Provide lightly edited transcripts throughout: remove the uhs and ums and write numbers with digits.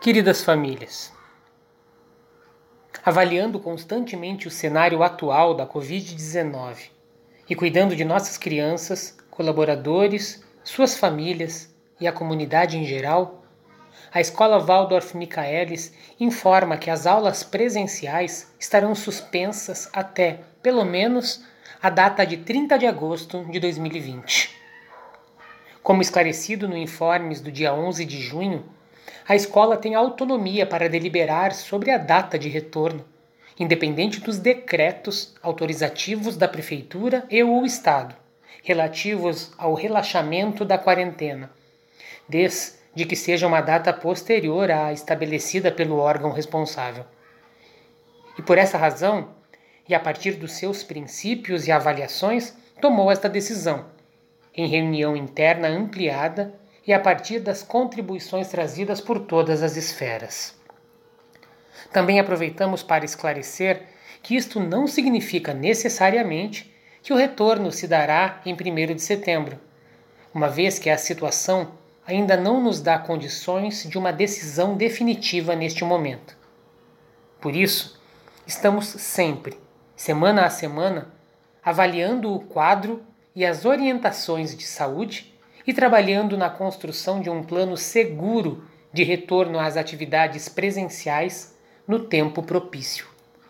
Queridas famílias, avaliando constantemente o cenário atual da Covid-19 e cuidando de nossas crianças, colaboradores, suas famílias e a comunidade em geral, a Escola Waldorf Michaelis informa que as aulas presenciais estarão suspensas até, pelo menos, a data de 30 de agosto de 2020. Como esclarecido no Informes do dia 11 de junho, a escola tem autonomia para deliberar sobre a data de retorno, independente dos decretos autorizativos da Prefeitura e ou Estado, relativos ao relaxamento da quarentena, desde que seja uma data posterior à estabelecida pelo órgão responsável. E por essa razão, e a partir dos seus princípios e avaliações, tomou esta decisão, em reunião interna ampliada e a partir das contribuições trazidas por todas as esferas. Também aproveitamos para esclarecer que isto não significa necessariamente que o retorno se dará em 1º de setembro, uma vez que a situação ainda não nos dá condições de uma decisão definitiva neste momento. Por isso, estamos sempre, semana a semana, avaliando o quadro e as orientações de saúde e trabalhando na construção de um plano seguro de retorno às atividades presenciais no tempo propício.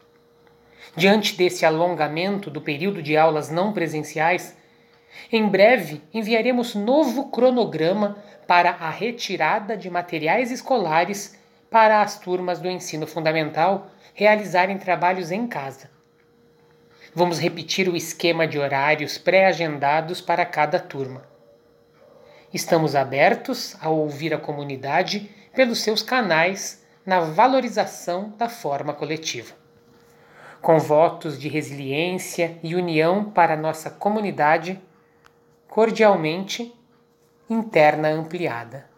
Diante desse alongamento do período de aulas não presenciais, em breve enviaremos novo cronograma para a retirada de materiais escolares para as turmas do ensino fundamental realizarem trabalhos em casa. Vamos repetir o esquema de horários pré-agendados para cada turma. Estamos abertos a ouvir a comunidade pelos seus canais na valorização da forma coletiva. Com votos de resiliência e união para nossa comunidade, cordialmente, Interna Ampliada.